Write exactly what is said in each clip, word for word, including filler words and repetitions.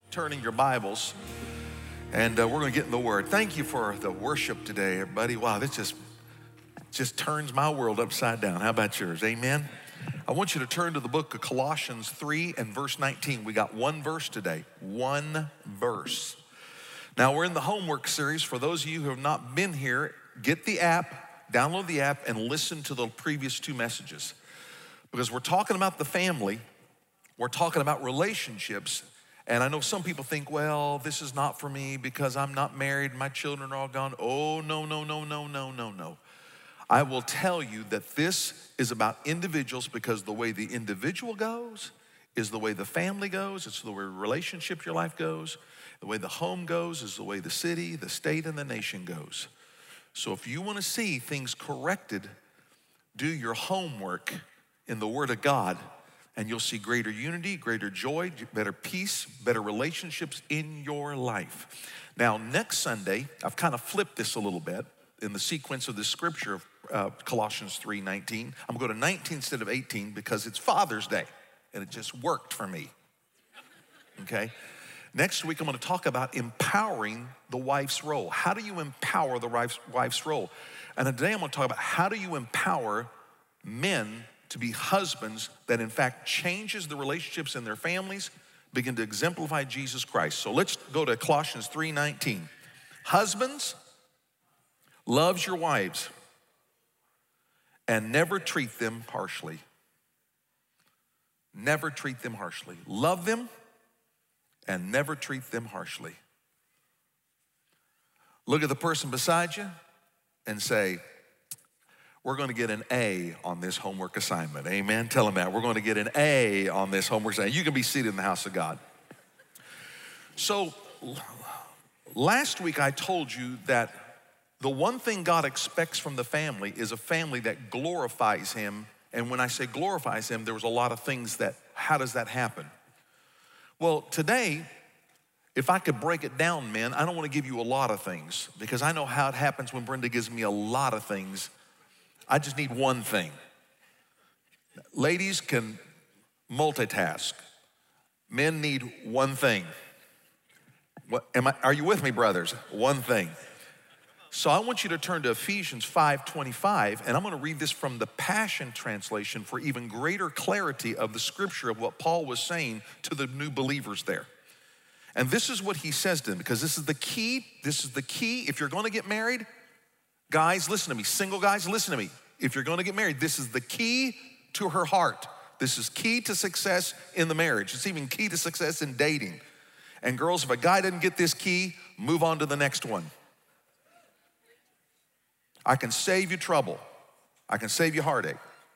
Turning your Bibles, and uh, we're going to get in the Word. Thank you for the worship today, everybody. Wow, this just just turns my world upside down. How about yours? Amen. I want you to turn to the book of Colossians three and verse nineteen. We got one verse today, one verse. Now, we're in the homework series. For those of you who have not been here, get the app, download the app, and listen to the previous two messages. Because we're talking about the family, we're talking about relationships. And I know some people think, well, this is not for me because I'm not married, my children are all gone. Oh, no, no, no, no, no, no, no. I will tell you that this is about individuals because the way the individual goes is the way the family goes. It's the way relationship, your life goes. The way the home goes is the way the city, the state, and the nation goes. So if you want to see things corrected, do your homework in the Word of God, and you'll see greater unity, greater joy, better peace, better relationships in your life. Now, next Sunday, I've kind of flipped this a little bit in the sequence of this scripture of uh, Colossians three nineteen. I'm going to go to nineteen instead of eighteen because it's Father's Day, and it just worked for me, okay? Next week, I'm going to talk about empowering the wife's role. How do you empower the wife's, wife's role? And today, I'm going to talk about how do you empower men to be husbands that in fact changes the relationships in their families, begin to exemplify Jesus Christ. So let's go to Colossians three nineteen. Husbands, love your wives and never treat them harshly. Never treat them harshly. Love them and never treat them harshly. Look at the person beside you and say, we're going to get an A on this homework assignment. Amen. Tell them that. We're going to get an A on this homework assignment. You can be seated in the house of God. So last week I told you that the one thing God expects from the family is a family that glorifies Him. And when I say glorifies Him, there was a lot of things that, how does that happen? Well, today, if I could break it down, men, I don't want to give you a lot of things because I know how it happens when Brenda gives me a lot of things. I just need one thing. Ladies can multitask. Men need one thing. What, am I, are you with me, brothers? One thing. So I want you to turn to Ephesians five twenty-five, and I'm going to read this from the Passion Translation for even greater clarity of the scripture of what Paul was saying to the new believers there. And this is what he says to them, because this is the key. This is the key. If you're going to get married, guys, listen to me. Single guys, listen to me. If you're going to get married, this is the key to her heart. This is key to success in the marriage. It's even key to success in dating. And girls, if a guy doesn't get this key, move on to the next one. I can save you trouble. I can save you heartache.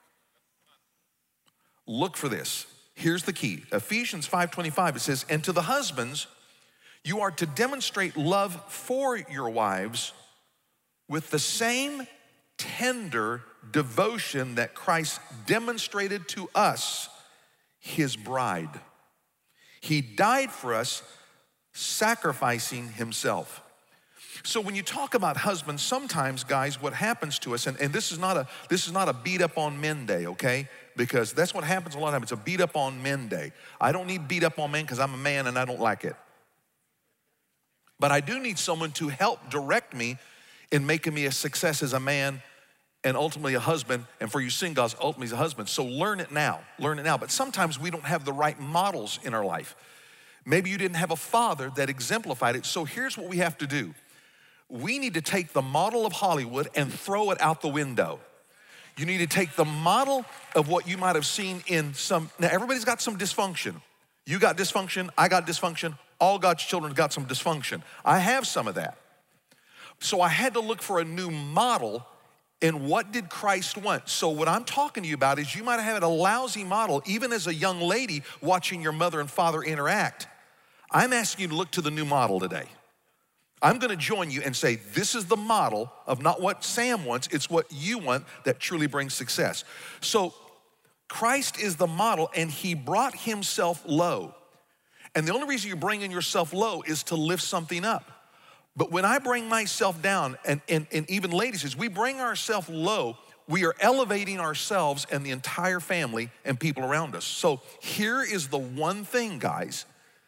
Look for this. Here's the key. Ephesians five twenty-five, it says, and to the husbands, you are to demonstrate love for your wives with the same tender devotion that Christ demonstrated to us, His bride. He died for us, sacrificing Himself. So when you talk about husbands, sometimes, guys, what happens to us, and, and this is not a this is not a beat up on men day, okay? Because that's what happens a lot of times. It's a beat up on men day. I don't need beat up on men because I'm a man and I don't like it. But I do need someone to help direct me in making me a success as a man and ultimately a husband, and for you singles, ultimately as a husband. So learn it now, learn it now. But sometimes we don't have the right models in our life. Maybe you didn't have a father that exemplified it. So here's what we have to do. We need to take the model of Hollywood and throw it out the window. You need to take the model of what you might have seen in some, now everybody's got some dysfunction. You got dysfunction, I got dysfunction, all God's children got some dysfunction. I have some of that. So I had to look for a new model in what did Christ want. So what I'm talking to you about is you might have had a lousy model, even as a young lady watching your mother and father interact. I'm asking you to look to the new model today. I'm gonna join you and say, this is the model of not what Sam wants, it's what you want that truly brings success. So Christ is the model, and He brought Himself low. And the only reason you're bringing yourself low is to lift something up. But when I bring myself down, and, and, and even ladies, as we bring ourselves low, we are elevating ourselves and the entire family and people around us. So here is the one thing, guys,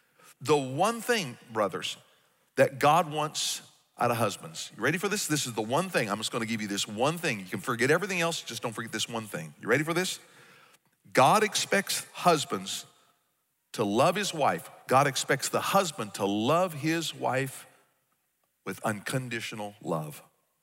the one thing, brothers, that God wants out of husbands. You ready for this? This is the one thing. I'm just gonna give you this one thing. You can forget everything else, just don't forget this one thing. You ready for this? God expects husbands to love his wife. God expects the husband to love his wife with unconditional love.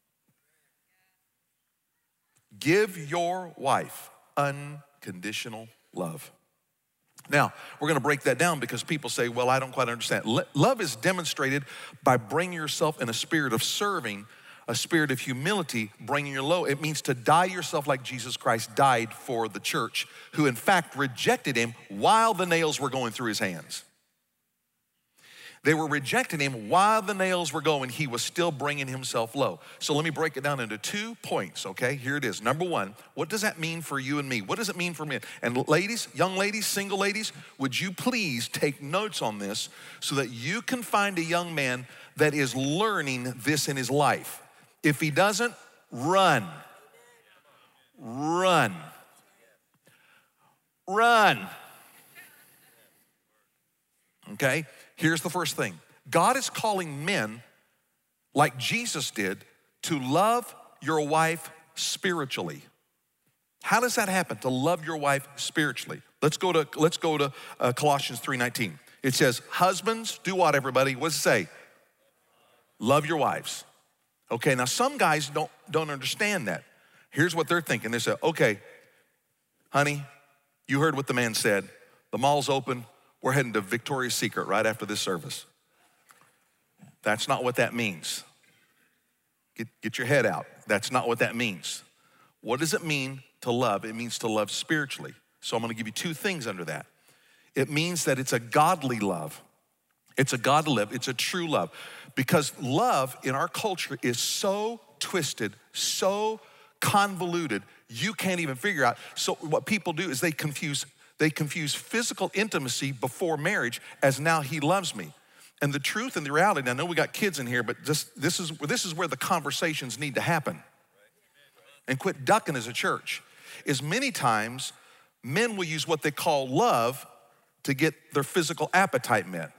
Give your wife unconditional love. Now, we're gonna break that down because people say, well, I don't quite understand. Love is demonstrated by bringing yourself in a spirit of serving, a spirit of humility, bringing your low. It means to die yourself like Jesus Christ died for the church, who in fact rejected him while the nails were going through his hands. They were rejecting him while the nails were going. He was still bringing himself low. So let me break it down into two points, okay? Here it is. Number one, what does that mean for you and me? What does it mean for men? And ladies, young ladies, single ladies, would you please take notes on this so that you can find a young man that is learning this in his life. If he doesn't, run. Run. Run. Okay? Here's the first thing. God is calling men, like Jesus did, to love your wife spiritually. How does that happen, to love your wife spiritually? Let's go to, let's go to uh, Colossians three nineteen. It says, husbands, do what, everybody? What does it say? Love your wives. Okay, now some guys don't, don't understand that. Here's what they're thinking. They say, okay, honey, you heard what the man said. The mall's open. We're heading to Victoria's Secret right after this service. That's not what that means. Get, get your head out. That's not what that means. What does it mean to love? It means to love spiritually. So I'm gonna give you two things under that. It means that it's a godly love. It's a godly love, it's a true love. Because love in our culture is so twisted, so convoluted, you can't even figure out. So what people do is they confuse They confuse physical intimacy before marriage as now he loves me. And the truth and the reality, and I know we got kids in here, but just, this is, this is where the conversations need to happen. And quit ducking as a church. Is many times men will use what they call love to get their physical appetite met.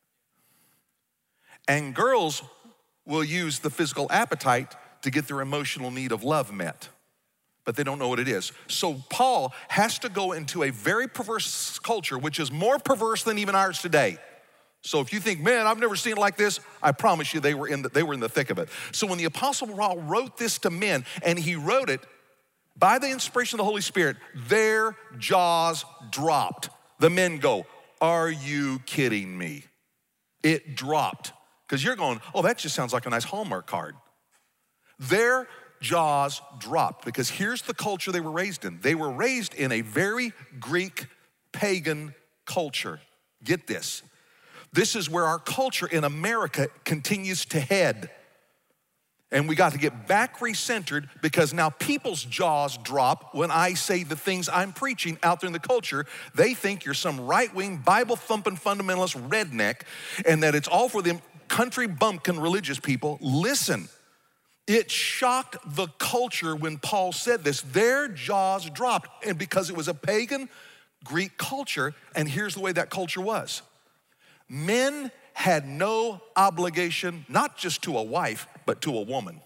And girls will use the physical appetite to get their emotional need of love met. But they don't know what it is. So Paul has to go into a very perverse culture, which is more perverse than even ours today. So if you think, man, I've never seen it like this, I promise you they were in the, they were in the thick of it. So when the Apostle Paul wrote this to men, and he wrote it by the inspiration of the Holy Spirit, their jaws dropped. The men go, are you kidding me? It dropped. Because you're going, oh, that just sounds like a nice Hallmark card. Their jaws dropped, because here's the culture they were raised in. They were raised in a very Greek pagan culture. Get this. This is where our culture in America continues to head. And we got to get back recentered, because now people's jaws drop when I say the things I'm preaching out there in the culture. They think you're some right-wing, Bible-thumping fundamentalist redneck, and that it's all for them country bumpkin religious people. Listen. It shocked the culture when Paul said this. Their jaws dropped, and because it was a pagan Greek culture, and here's the way that culture was. Men had no obligation, not just to a wife, but to a woman.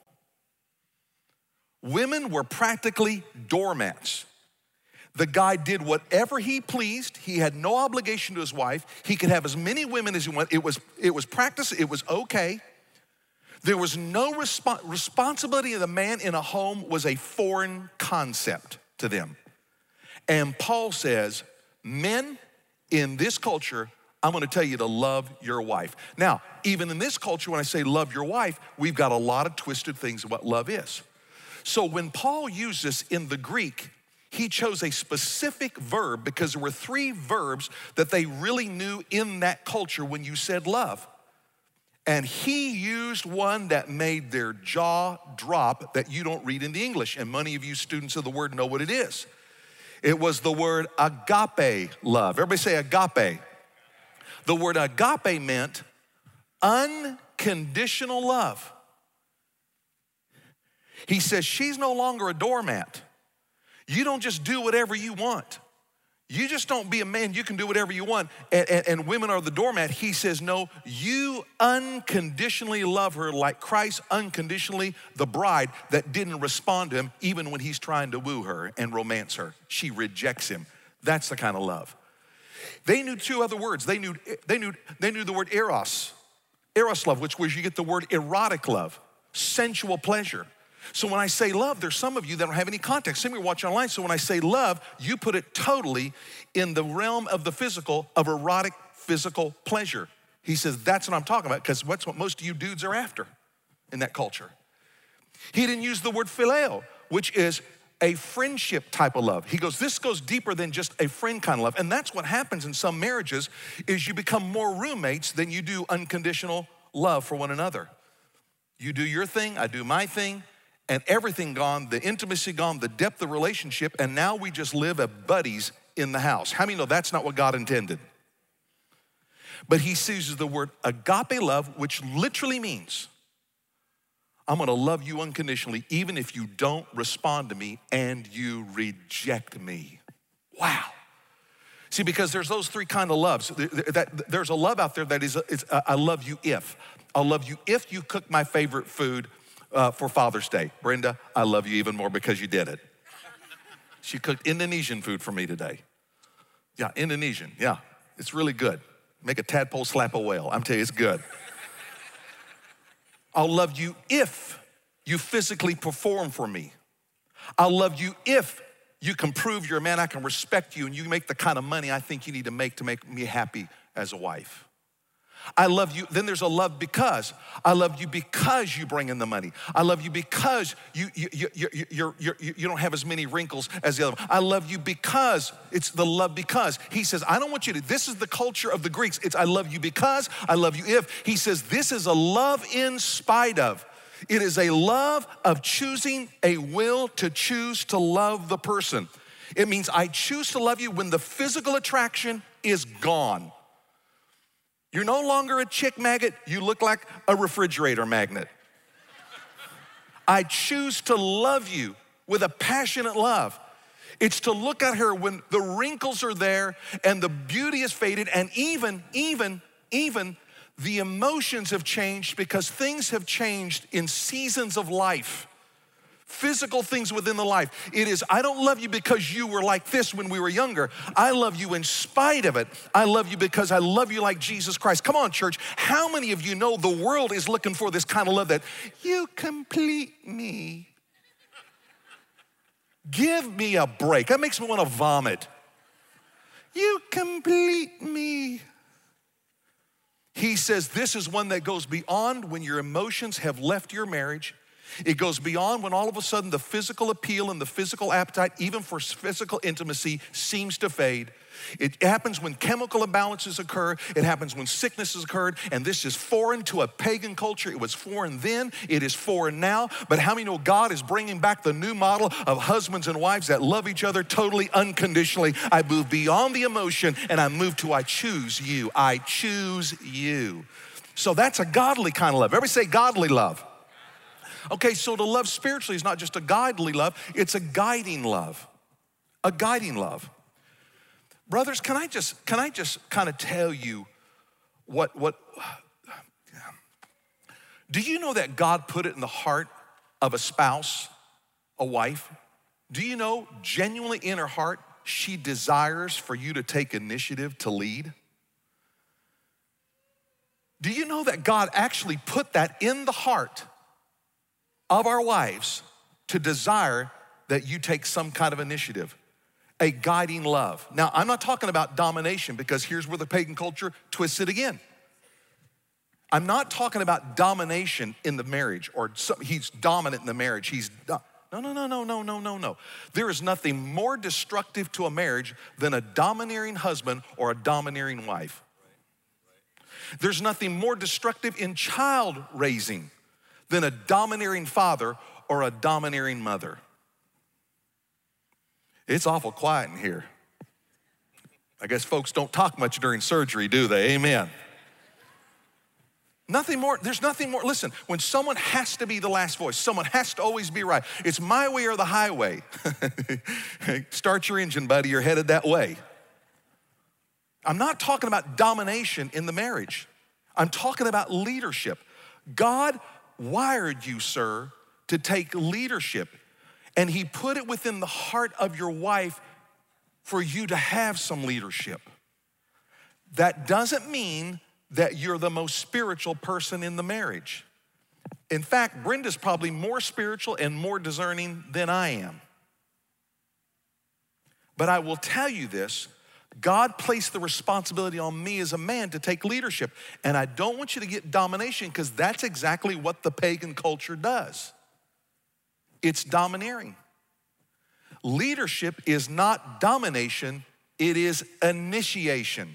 Women were practically doormats. The guy did whatever he pleased. He had no obligation to his wife. He could have as many women as he wanted. It was, it was practice, it was okay. There was no resp- responsibility of the man in a home was a foreign concept to them. And Paul says, men in this culture, I'm gonna tell you to love your wife. Now, even in this culture, when I say love your wife, we've got a lot of twisted things of what love is. So when Paul used this in the Greek, he chose a specific verb because there were three verbs that they really knew in that culture when you said love. And he used one that made their jaw drop that you don't read in the English. And many of you students of the word know what it is. It was the word agape love. Everybody say agape. The word agape meant unconditional love. He says she's no longer a doormat. You don't just do whatever you want. You just don't be a man, you can do whatever you want, and, and, and women are the doormat. He says, no, you unconditionally love her like Christ unconditionally, the bride that didn't respond to him even when he's trying to woo her and romance her. She rejects him. That's the kind of love. They knew two other words. They knew, they knew, they knew the word eros, eros love, which was you get the word erotic love, sensual pleasure. So when I say love, there's some of you that don't have any context. Some of you are watching online, so when I say love, you put it totally in the realm of the physical, of erotic physical pleasure. He says, that's what I'm talking about, because that's what most of you dudes are after in that culture. He didn't use the word phileo, which is a friendship type of love. He goes, this goes deeper than just a friend kind of love. And that's what happens in some marriages, is you become more roommates than you do unconditional love for one another. You do your thing, I do my thing, and everything gone, the intimacy gone, the depth of relationship, and now we just live as buddies in the house. How many know that's not what God intended? But he uses the word agape love, which literally means, I'm gonna love you unconditionally, even if you don't respond to me and you reject me. Wow. See, because there's those three kind of loves. There's a love out there that is, it's, I love you if. I'll love you if you cook my favorite food Uh, for Father's Day. Brenda, I love you even more because you did it. She cooked Indonesian food for me today. Yeah, Indonesian, yeah. It's really good. Make a tadpole slap a whale. I'm telling you, it's good. I'll love you if you physically perform for me. I'll love you if you can prove you're a man, I can respect you, and you make the kind of money I think you need to make to make me happy as a wife. I love you, then there's a love because. I love you because you bring in the money. I love you because you, you, you, you, you, you, you, you don't have as many wrinkles as the other one. I love you because, it's the love because. He says, I don't want you to, this is the culture of the Greeks. It's I love you because, I love you if. He says, this is a love in spite of. It is a love of choosing a will to choose to love the person. It means I choose to love you when the physical attraction is gone. You're no longer a chick magnet, you look like a refrigerator magnet. I choose to love you with a passionate love. It's to look at her when the wrinkles are there and the beauty is faded, and even, even, even the emotions have changed because things have changed in seasons of life. Physical things within the life. It is, I don't love you because you were like this when we were younger. I love you in spite of it. I love you because I love you like Jesus Christ. Come on, church. How many of you know the world is looking for this kind of love that you complete me? Give me a break. That makes me want to vomit. You complete me. He says this is one that goes beyond when your emotions have left your marriage. It goes beyond when all of a sudden the physical appeal and the physical appetite, even for physical intimacy, seems to fade. It happens when chemical imbalances occur. It happens when sicknesses occurred, and this is foreign to a pagan culture. It was foreign then, it is foreign now, but how many know God is bringing back the new model of husbands and wives that love each other totally unconditionally? I move beyond the emotion, and I move to I choose you. I choose you. So that's a godly kind of love. Everybody say godly love. Okay, so to love spiritually is not just a godly love, it's a guiding love, a guiding love. Brothers, can I just, can I just kind of tell you what, what, do you know that God put it in the heart of a spouse, a wife? Do you know genuinely in her heart, she desires for you to take initiative to lead? Do you know that God actually put that in the heart of our wives to desire that you take some kind of initiative, a guiding love? Now, I'm not talking about domination, because here's where the pagan culture twists it again. I'm not talking about domination in the marriage, or some, he's dominant in the marriage. He's no, no, no, no, no, no, no, no. There is nothing more destructive to a marriage than a domineering husband or a domineering wife. There's nothing more destructive in child raising than a domineering father or a domineering mother. It's awful quiet in here. I guess folks don't talk much during surgery, do they? Amen. Nothing more, there's nothing more. Listen, when someone has to be the last voice, someone has to always be right. It's my way or the highway. Start your engine, buddy, you're headed that way. I'm not talking about domination in the marriage. I'm talking about leadership. God wired you, sir, to take leadership, and he put it within the heart of your wife for you to have some leadership. That doesn't mean that you're the most spiritual person in the marriage. In fact, Brenda's probably more spiritual and more discerning than I am. But I will tell you this, God placed the responsibility on me as a man to take leadership. And I don't want you to get domination, because that's exactly what the pagan culture does. It's domineering. Leadership is not domination, it is initiation.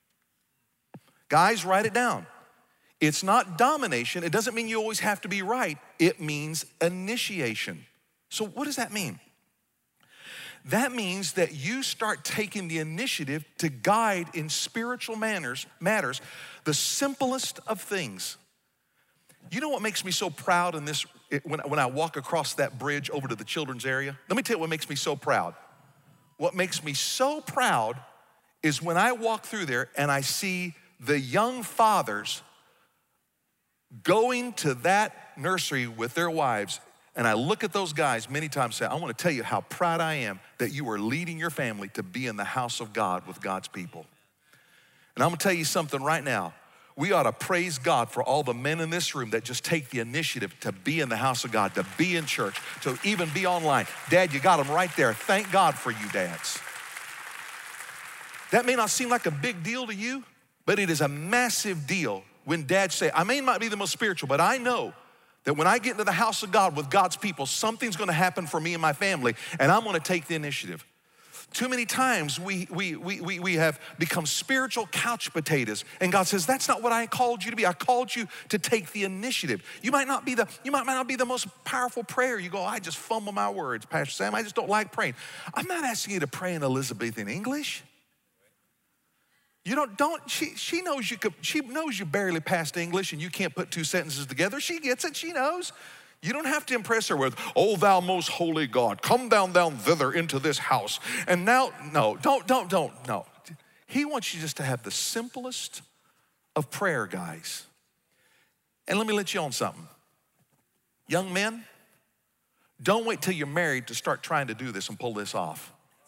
Guys, write it down. It's not domination. It doesn't mean you always have to be right. It means initiation. So what does that mean? That means that you start taking the initiative to guide in spiritual manners, matters, the simplest of things. You know what makes me so proud in this, when, when I walk across that bridge over to the children's area? Let me tell you what makes me so proud. What makes me so proud is when I walk through there and I see the young fathers going to that nursery with their wives, and I look at those guys many times and say, I want to tell you how proud I am that you are leading your family to be in the house of God with God's people. And I'm gonna tell you something right now. We ought to praise God for all the men in this room that just take the initiative to be in the house of God, to be in church, to even be online. Dad, you got them right there. Thank God for you, dads. That may not seem like a big deal to you, but it is a massive deal when dads say, I may not be the most spiritual, but I know that when I get into the house of God with God's people, something's gonna happen for me and my family, and I'm gonna take the initiative. Too many times we, we, we, we, we have become spiritual couch potatoes, and God says, that's not what I called you to be. I called you to take the initiative. You might not be the, you might, might not be the most powerful prayer. You go, I just fumble my words, Pastor Sam, I just don't like praying. I'm not asking you to pray in Elizabethan English. You don't, don't, she, she knows you could, she knows you barely passed English and you can't put two sentences together. She gets it, she knows. You don't have to impress her with, oh, thou most holy God, come down, down thither into this house. And now, no, don't, don't, don't, no. He wants you just to have the simplest of prayer, guys. And let me let you on something. Young men, don't wait till you're married to start trying to do this and pull this off.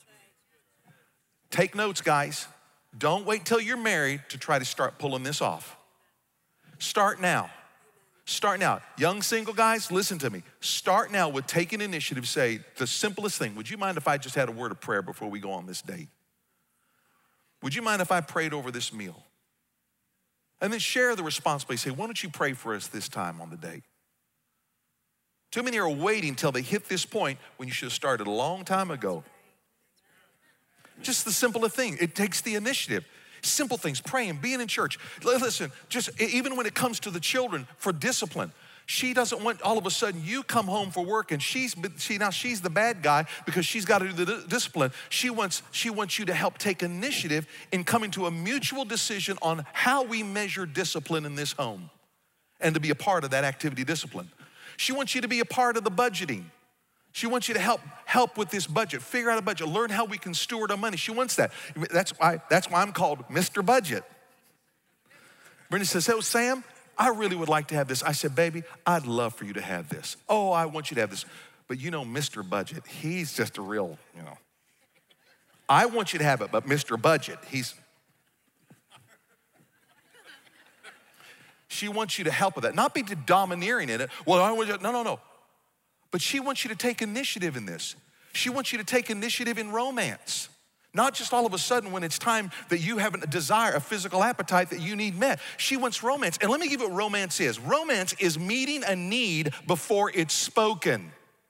Take notes, guys. Don't wait till you're married to try to start pulling this off. Start now. Start now. Young single guys, listen to me. Start now with taking initiative. Say the simplest thing. Would you mind if I just had a word of prayer before we go on this date? Would you mind if I prayed over this meal? And then share the responsibility. Say, why don't you pray for us this time on the date? Too many are waiting till they hit this point when you should have started a long time ago. Just the simplest thing. It takes the initiative. Simple things, praying, being in church. Listen, just even when it comes to the children for discipline, she doesn't want all of a sudden you come home for work and she's she now she's the bad guy because she's got to do the discipline. She wants she wants you to help take initiative in coming to a mutual decision on how we measure discipline in this home and to be a part of that activity discipline. She wants you to be a part of the budgeting. She wants you to help help with this budget, figure out a budget, learn how we can steward our money. She wants that. That's why, that's why I'm called Mister Budget. Brenda says, hey, Sam, I really would like to have this. I said, baby, I'd love for you to have this. Oh, I want you to have this. But you know, Mister Budget, he's just a real, you know. I want you to have it, but Mister Budget, he's. She wants you to help with that. Not be domineering in it. Well, I want you, no, no, no. But she wants you to take initiative in this. She wants you to take initiative in romance. Not just all of a sudden when it's time that you have a desire, a physical appetite that you need met. She wants romance. And let me give you what romance is. Romance is meeting a need before it's spoken.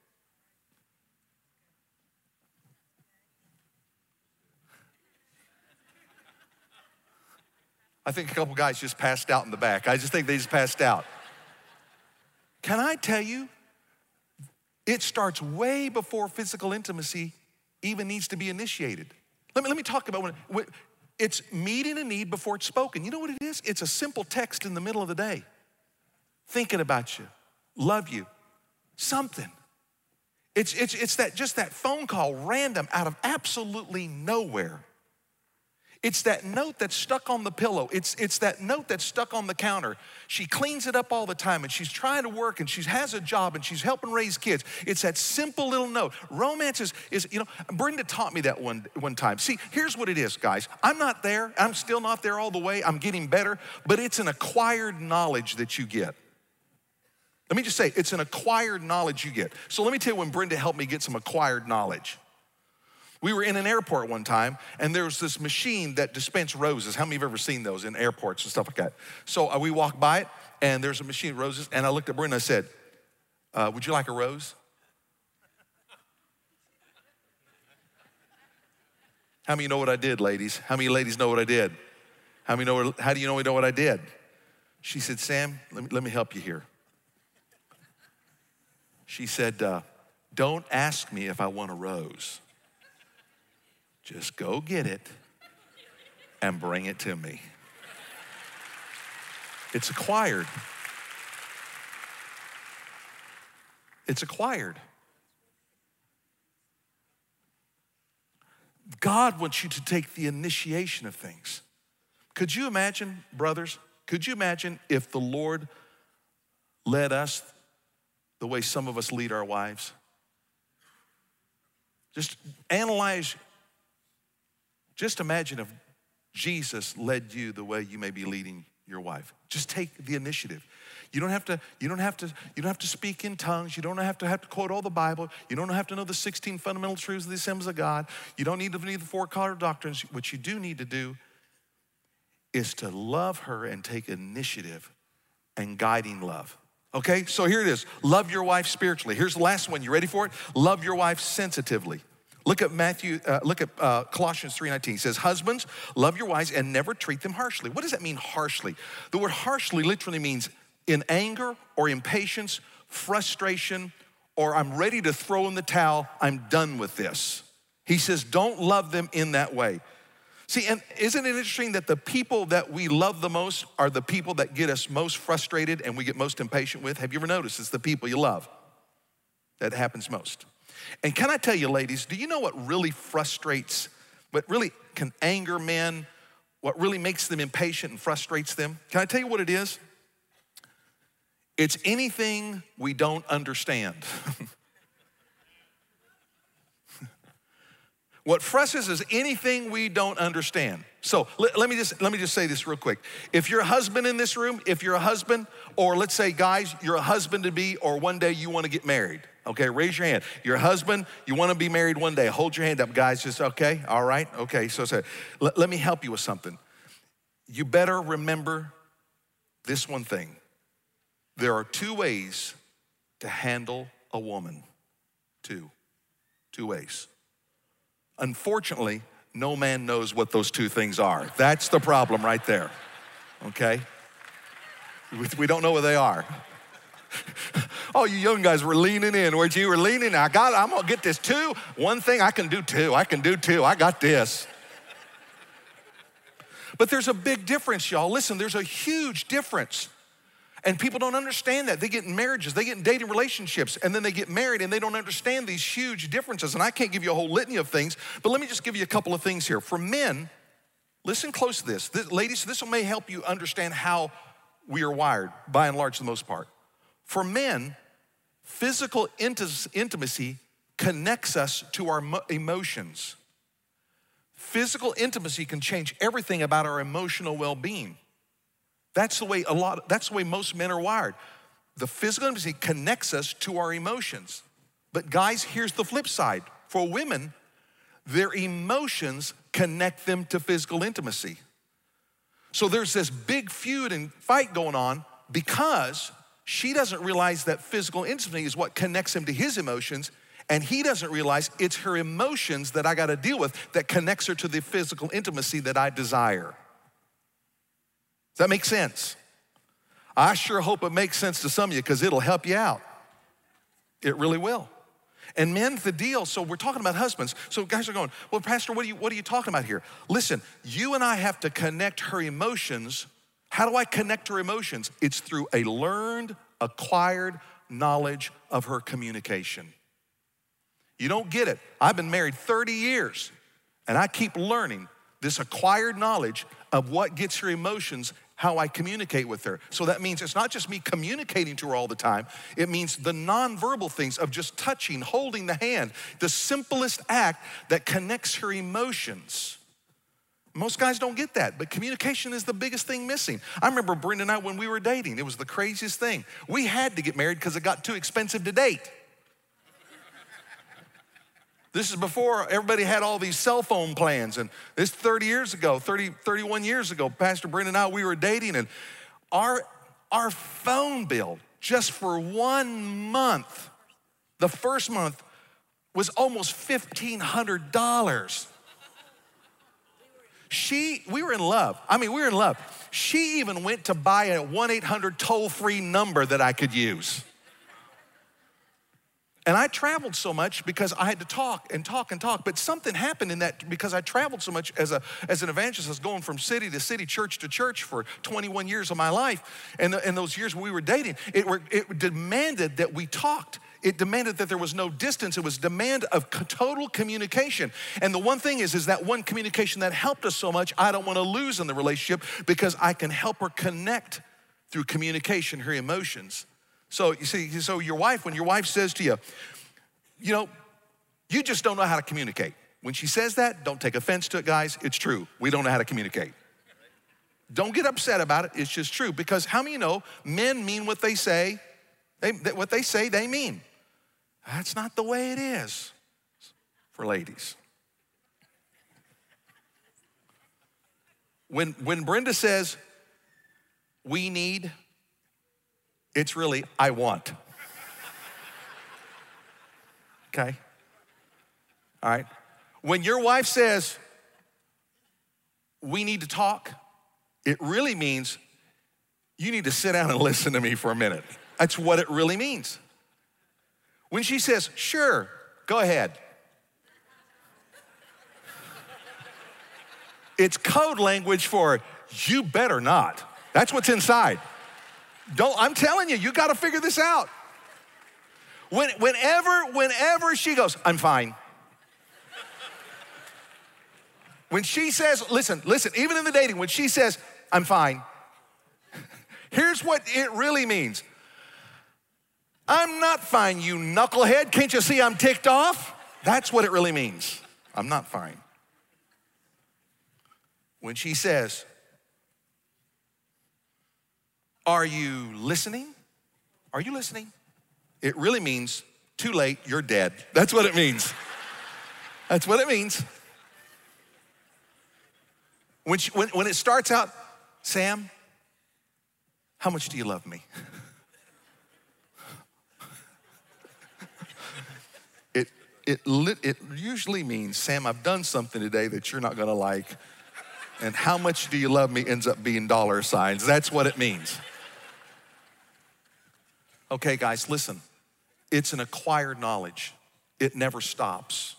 I think a couple guys just passed out in the back. I just think they just passed out. Can I tell you, it starts way before physical intimacy even needs to be initiated. Let me, let me talk about when, when it's meeting a need before it's spoken. You know what it is? It's a simple text in the middle of the day. Thinking about you, love you, something. It's, it's, it's that just that phone call, random, out of absolutely nowhere. It's that note that's stuck on the pillow. It's, it's that note that's stuck on the counter. She cleans it up all the time, and she's trying to work, and she has a job, and she's helping raise kids. It's that simple little note. Romance is, is you know, Brenda taught me that one, one time. See, here's what it is, guys. I'm not there. I'm still not there all the way. I'm getting better, but it's an acquired knowledge that you get. Let me just say, it's an acquired knowledge you get. So let me tell you when Brenda helped me get some acquired knowledge. We were in an airport one time, and there was this machine that dispensed roses. How many of you have ever seen those in airports and stuff like that? So uh, we walked by it, and there's a machine of roses, and I looked at Brenda and I said, uh, would you like a rose? How many know what I did, ladies? How many ladies know what I did? How many know? What, how do you know we know what I did? She said, Sam, let me, let me help you here. She said, uh, don't ask me if I want a rose. Just go get it and bring it to me. It's acquired. It's acquired. God wants you to take the initiation of things. Could you imagine, brothers, could you imagine if the Lord led us the way some of us lead our wives? Just analyze. Just imagine if Jesus led you the way you may be leading your wife. Just take the initiative. You don't have to, you don't have to, you don't have to speak in tongues. You don't have to have to quote all the Bible. You don't have to know the sixteen fundamental truths of the Assemblies of God. You don't need to need the four color doctrines. What you do need to do is to love her and take initiative and guiding love. Okay, so here it is. Love your wife spiritually. Here's the last one. You ready for it? Love your wife sensitively. Look at Matthew, uh, look at uh, Colossians three nineteen. It says, husbands, love your wives and never treat them harshly. What does that mean, harshly? The word harshly literally means in anger or impatience, frustration, or I'm ready to throw in the towel, I'm done with this. He says, don't love them in that way. See, and isn't it interesting that the people that we love the most are the people that get us most frustrated and we get most impatient with? Have you ever noticed it's the people you love that happens most? And can I tell you, ladies, do you know what really frustrates, what really can anger men, what really makes them impatient and frustrates them? Can I tell you what it is? It's anything we don't understand. What frustrates is anything we don't understand. So let, let me just let me just say this real quick. If you're a husband in this room, if you're a husband, or let's say guys, you're a husband to be, or one day you want to get married. Okay, raise your hand. You're a husband, you want to be married one day. Hold your hand up, guys. Just okay, all right, okay. So, so let, let me help you with something. You better remember this one thing. There are two ways to handle a woman. Two, two ways. Unfortunately, no man knows what those two things are. That's the problem right there, okay? We don't know what they are. Oh, you young guys were leaning in. Where'd you were leaning? I got it. I'm gonna get this too. One thing I can do too. I can do too. I got this. But there's a big difference, y'all. Listen, there's a huge difference. And people don't understand that. They get in marriages, they get in dating relationships, and then they get married and they don't understand these huge differences. And I can't give you a whole litany of things, but let me just give you a couple of things here. For men, listen close to this. this ladies, this may help you understand how we are wired, by and large, the most part. For men, physical intimacy connects us to our emotions. Physical intimacy can change everything about our emotional well-being. That's the way a lot, that's the way most men are wired. The physical intimacy connects us to our emotions. But guys, here's the flip side. For women, their emotions connect them to physical intimacy. So there's this big feud and fight going on because she doesn't realize that physical intimacy is what connects him to his emotions, and he doesn't realize it's her emotions that I gotta deal with that connects her to the physical intimacy that I desire. Does that make sense? I sure hope it makes sense to some of you because it'll help you out. It really will. And men's the deal, so we're talking about husbands. So guys are going, well, Pastor, what are you, what are you talking about here? Listen, you and I have to connect her emotions. How do I connect her emotions? It's through a learned, acquired knowledge of her communication. You don't get it. I've been married thirty years, and I keep learning this acquired knowledge of what gets her emotions, how I communicate with her. So that means it's not just me communicating to her all the time. It means the nonverbal things of just touching, holding the hand, the simplest act that connects her emotions. Most guys don't get that, but communication is the biggest thing missing. I remember Brenda and I, when we were dating, it was the craziest thing. We had to get married because it got too expensive to date. This is before everybody had all these cell phone plans. And this thirty years ago, thirty, thirty-one years ago, Pastor Brenda and I, we were dating, and our, our phone bill just for one month, the first month, was almost fifteen hundred dollars. She, we were in love. I mean, we were in love. She even went to buy a one eight hundred toll-free number that I could use. And I traveled so much because I had to talk and talk and talk. But something happened in that because I traveled so much as, a, as an evangelist. I was going from city to city, church to church for twenty-one years of my life. And in those years when we were dating, it, were, it demanded that we talked. It demanded that there was no distance. It was demand of total communication. And the one thing is, is that one communication that helped us so much, I don't want to lose in the relationship because I can help her connect through communication, her emotions. So you see, so your wife, when your wife says to you, you know, you just don't know how to communicate. When she says that, don't take offense to it, guys. It's true. We don't know how to communicate. Don't get upset about it. It's just true. Because how many of you know men mean what they say? They, what they say, they mean. That's not the way it is for ladies. When, when Brenda says, we need, it's really, I want. Okay? All right? When your wife says, we need to talk, it really means you need to sit down and listen to me for a minute. That's what it really means. When she says, sure, go ahead. It's code language for, you better not. That's what's inside. Don't, I'm telling you, you gotta figure this out. When, whenever, whenever she goes, I'm fine. When she says, listen, listen, even in the dating, when she says, I'm fine, here's what it really means. I'm not fine, you knucklehead. Can't you see I'm ticked off? That's what it really means. I'm not fine. When she says, are you listening? Are you listening? It really means, too late, you're dead. That's what it means. That's what it means. When, she, when, when it starts out, Sam, how much do you love me? it, it, lit, it usually means, Sam, I've done something today that you're not gonna like, and how much do you love me ends up being dollar signs. That's what it means. Okay, guys, listen. It's an acquired knowledge. It never stops.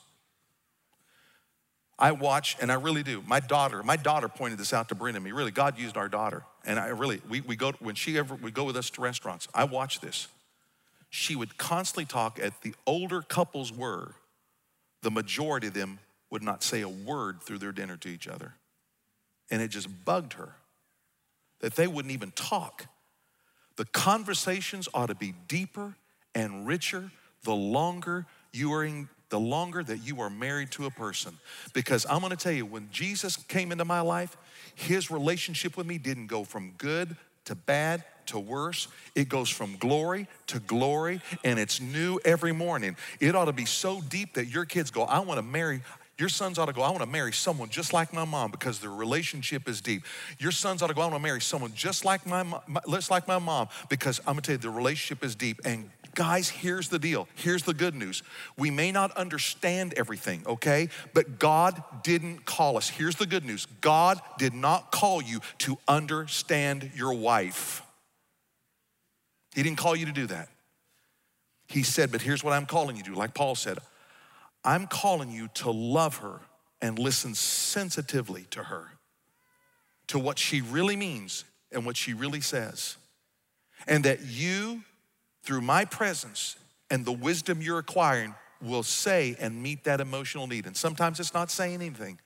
I watch, and I really do. My daughter, my daughter pointed this out to Brenda and me. Really, God used our daughter. And I really, we, we go, when she ever would go with us to restaurants, I watch this. She would constantly talk, at the older couples were, the majority of them would not say a word through their dinner to each other. And it just bugged her that they wouldn't even talk. The conversations ought to be deeper and richer the longer you are in, the longer that you are married to a person. Because I'm gonna tell you, when Jesus came into my life, his relationship with me didn't go from good to bad to worse. It goes from glory to glory, and it's new every morning. It ought to be so deep that your kids go, I wanna marry, your sons ought to go, I wanna marry someone just like my mom because the relationship is deep. Your sons ought to go, I wanna marry someone just like my, my, just like my mom because I'm gonna tell you, the relationship is deep. And guys, here's the deal. Here's the good news. We may not understand everything, okay? But God didn't call us. Here's the good news. God did not call you to understand your wife. He didn't call you to do that. He said, but here's what I'm calling you to, like Paul said, I'm calling you to love her and listen sensitively to her, to what she really means and what she really says. And that you, through my presence and the wisdom you're acquiring, will say and meet that emotional need. And sometimes it's not saying anything.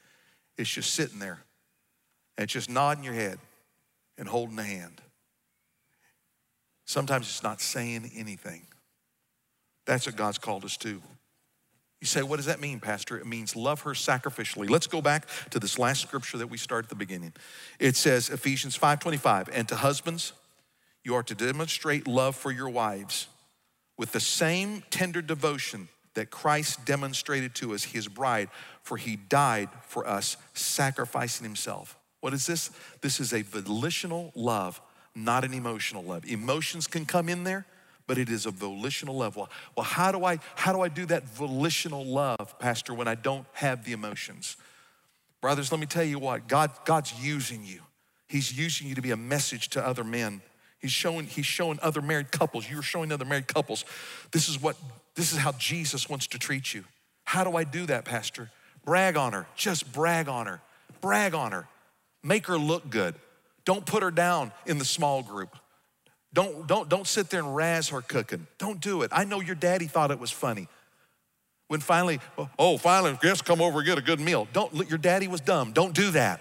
It's just sitting there and just nodding your head and holding the hand. Sometimes it's not saying anything. That's what God's called us to. You say, what does that mean, Pastor? It means love her sacrificially. Let's go back to this last scripture that we started at the beginning. It says, Ephesians five twenty-five, and to husbands, you are to demonstrate love for your wives with the same tender devotion that Christ demonstrated to us, his bride, for he died for us, sacrificing himself. What is this? This is a volitional love, not an emotional love. Emotions can come in there, but it is a volitional love. Well, well how do I how do I do that volitional love, Pastor, when I don't have the emotions? Brothers, let me tell you what, God, God's using you. He's using you to be a message to other men. He's showing, he's showing other married couples. You're showing other married couples. This is what, this is how Jesus wants to treat you. How do I do that, Pastor? Brag on her. Just brag on her. Brag on her. Make her look good. Don't put her down in the small group. Don't, don't, don't sit there and razz her cooking. Don't do it. I know your daddy thought it was funny. When finally, oh, finally, guests come over and get a good meal. Don't, your daddy was dumb. Don't do that.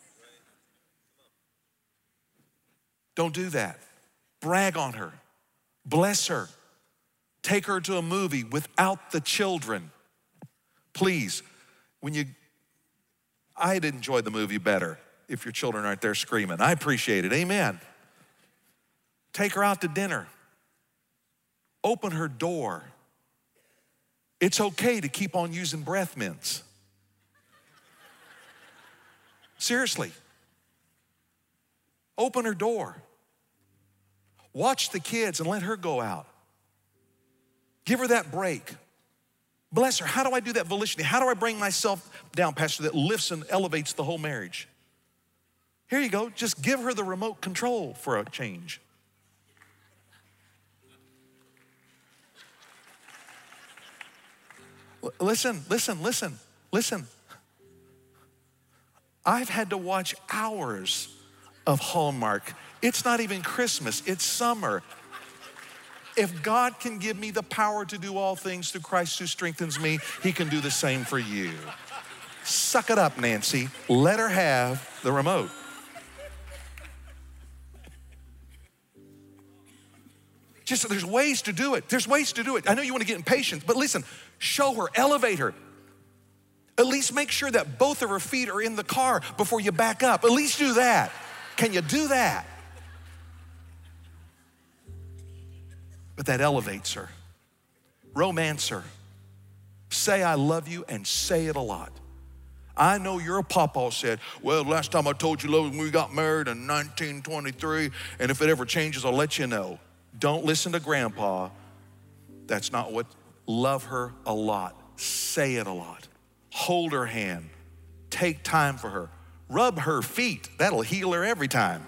Don't do that. Brag on her. Bless her. Take her to a movie without the children. Please, when you, I'd enjoy the movie better if your children aren't there screaming. I appreciate it, amen. Take her out to dinner. Open her door. It's okay to keep on using breath mints. Seriously. Open her door. Watch the kids and let her go out. Give her that break. Bless her. How do I do that volitionally? How do I bring myself down, Pastor, that lifts and elevates the whole marriage? Here you go. Just give her the remote control for a change. L- listen, listen, listen, listen. I've had to watch hours of Hallmark. It's not even Christmas, it's summer. If God can give me the power to do all things through Christ who strengthens me, he can do the same for you. Suck it up, Nancy. Let her have the remote. Just, there's ways to do it. There's ways to do it. I know you want to get impatient, but listen, show her, elevate her. At least make sure that both of her feet are in the car before you back up. At least do that. Can you do that? But that elevates her. Romance her. Say I love you and say it a lot. I know your papa said, well, last time I told you love, we got married in nineteen twenty-three, and if it ever changes, I'll let you know. Don't listen to grandpa. That's not what, love her a lot. Say it a lot. Hold her hand. Take time for her. Rub her feet. That'll heal her every time.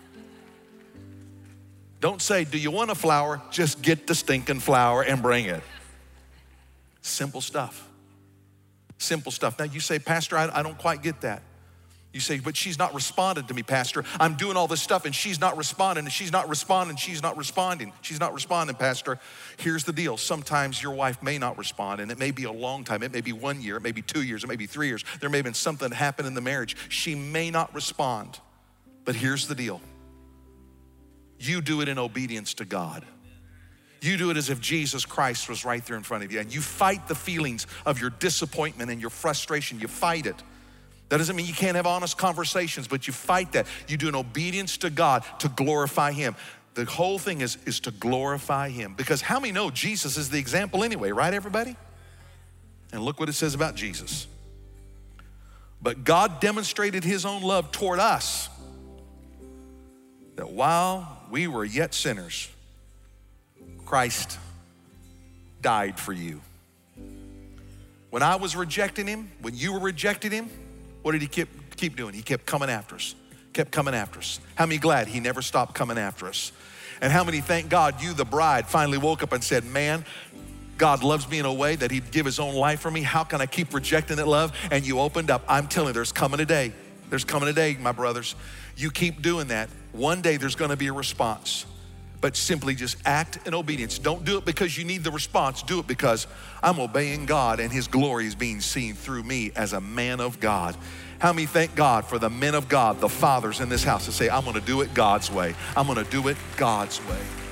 Don't say, do you want a flower? Just get the stinking flower and bring it. Simple stuff. Simple stuff. Now you say, Pastor, I, I don't quite get that. You say, but she's not responding to me, Pastor. I'm doing all this stuff and she's not responding and she's not responding, she's not responding. She's not responding, Pastor. Here's the deal. Sometimes your wife may not respond and it may be a long time. It may be one year, it may be two years, it may be three years. There may have been something that happened in the marriage. She may not respond, but here's the deal. You do it in obedience to God. You do it as if Jesus Christ was right there in front of you, and you fight the feelings of your disappointment and your frustration. You fight it. That doesn't mean you can't have honest conversations, but you fight that. You do an obedience to God to glorify him. The whole thing is, is to glorify him, because how many know Jesus is the example anyway, right, everybody? And look what it says about Jesus. But God demonstrated his own love toward us, that while we were yet sinners, Christ died for you. When I was rejecting him, when you were rejecting him, what did he keep, keep doing? He kept coming after us, kept coming after us. How many glad he never stopped coming after us? And how many thank God you, the bride, finally woke up and said, man, God loves me in a way that he'd give his own life for me. How can I keep rejecting that love? And you opened up. I'm telling you, there's coming a day. There's coming a day, my brothers. You keep doing that. One day there's gonna be a response. but simply just act in obedience. Don't do it because you need the response. Do it because I'm obeying God and his glory is being seen through me as a man of God. How many thank God for the men of God, the fathers in this house, to say, I'm gonna do it God's way. I'm gonna do it God's way.